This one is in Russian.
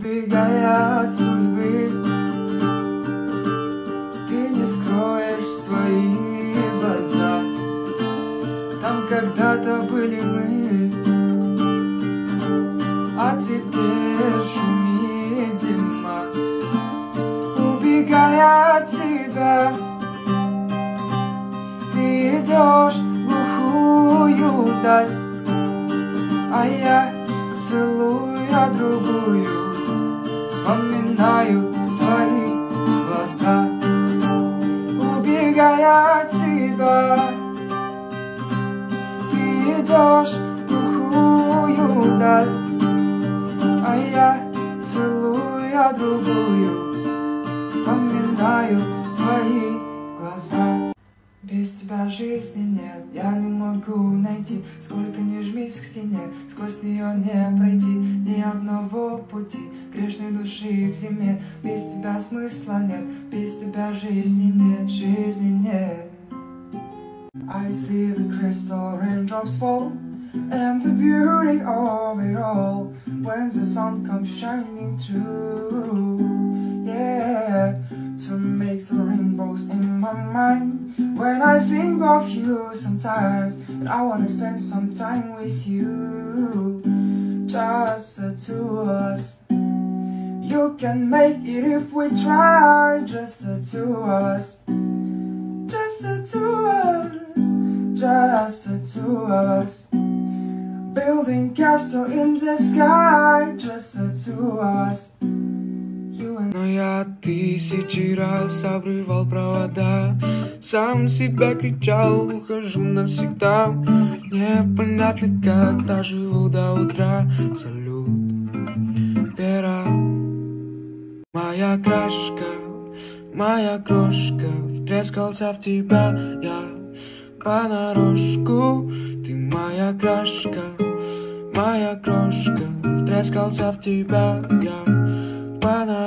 убегая от судьбы. Ты не скроешь свои глаза. Там когда-то были мы, а теперь шумит зима. Убегая от себя, ты идешь в глухую даль, а я, целуя другую, вспоминаю твои глаза. Убегая от себя, ты идешь в глухую даль, а я, целуя другую, вспоминаю твои глаза. Без тебя жизни нет, я не могу найти. Сколько ни жмись к стене, сквозь нее не пройти ни одного пути грешной души в зиме. Без тебя смысла нет, без тебя жизни нет, жизни нет. I see the crystal raindrops fall, and the beauty of it all, when the sun comes shining through, yeah, to make the rainbows in my mind. When I think of you sometimes, and I wanna spend some time with you, just the two of us. You can make it if we try, just the two of us. Just the two of us, just the two of us. Building castle in the sky, just the two of us. Но я тысячи раз обрывал провода, сам себя кричал, ухожу навсегда. Непонятно, когда живу до утра. Салют, Вера, моя крашка, моя крошка, втрескался в тебя я понарошку. Ты моя крашка, моя крошка, втрескался в тебя я понарошку.